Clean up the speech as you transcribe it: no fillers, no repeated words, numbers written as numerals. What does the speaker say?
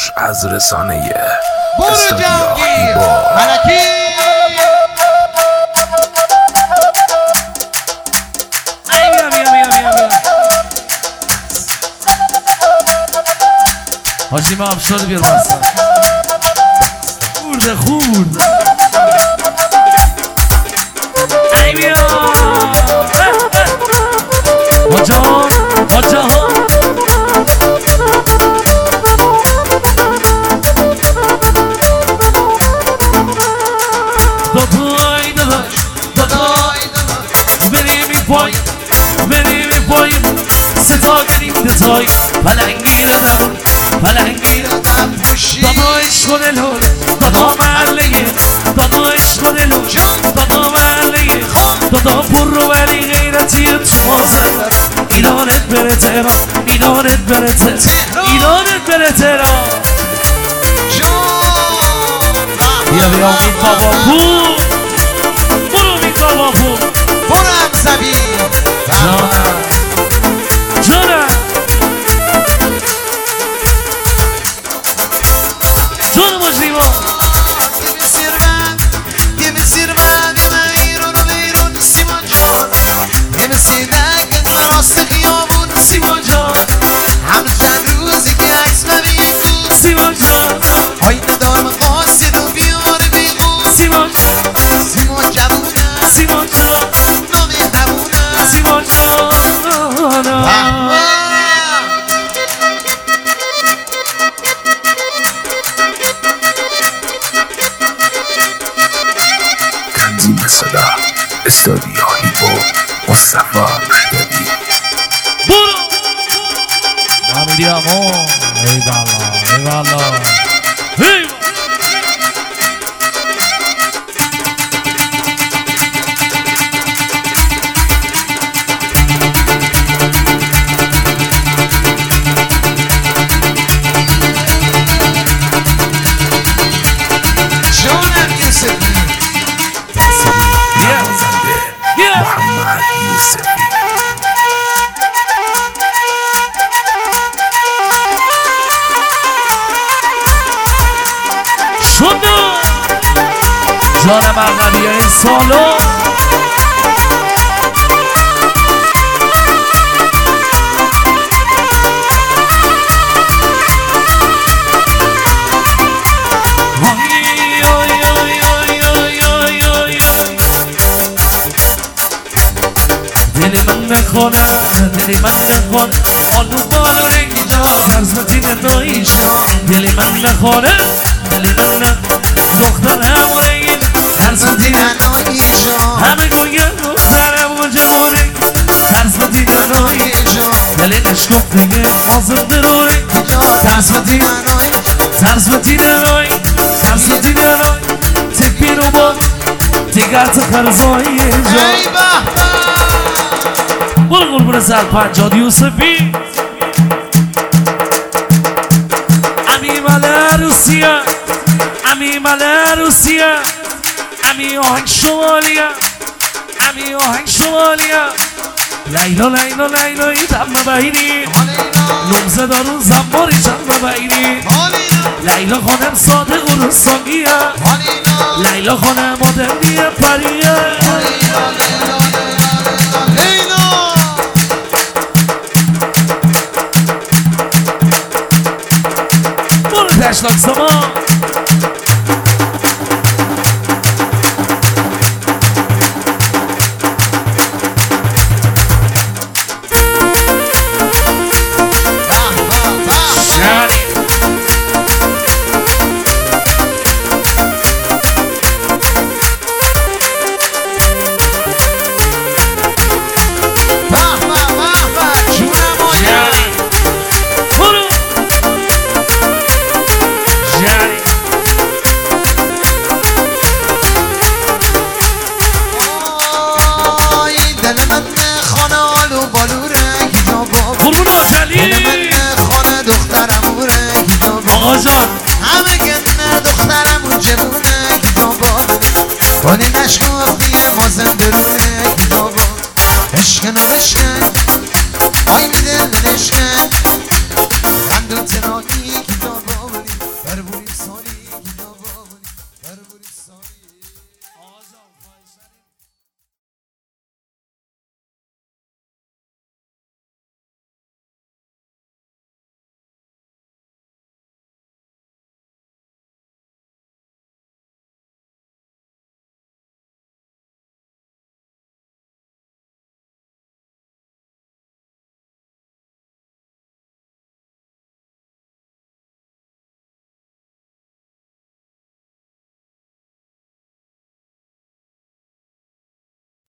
کوروش از رسانه برو جنگی ملکی حاجی ما افشار بیار بستم خورده خورد ای بیا مجا دتای پلنگی ردم دادا عشق دلون دادا محله دادا عشق دلون دادا محله دادا پر رو ولی غیرتی تو مازه ایرانت بره تهران ایرانت بره تهران ایرانت بره تهران بیا بیا امید بابا پور برو امید بابا پور برو همزبی جانم جانم جانم مجریما سیما جان همه چند روزی که عکس نبینیم سیما جان آی ندارم قاصد و بیاره بیغون سیما جان سیما جوونه سیما جان نامه دوونه سیما جان تنظیم صدا استودیو هیپو مصطفی رشدی برو حمیدی امون ای بالا ای بالا ای جانم یوسفی محمد یوسفی شده جانم عقبی این سالو دل من نخونه دل من نخونه آلو بارو اینجا خرزمتی ندایشا دل من نخونه دل من نخونه دخترم و این خرزمتی ننایشا همه گوین دخترم و جوونه خرزمتی ندایشا دلش گفته آزرده روی خرزمتی خرزمتی ندای خرزمتی ندای تکبی رو با تیگرت خرزایی اینجا ای بحبه برو قربون سر پنجاد یوسفی امی مال روسیه امی مال روسیه امی آهنگ شمالیه امی آهنگ شمالیه لیلا لیلا لیلا ای دم ببینی نمزه دارون زنباری چند ببینی لیلا خانم صادق و رستاقیه لیلا خانم مدرنیه پریه تشلاک سما همه گنه دخترم و جوونه بابا کنی نشکفتی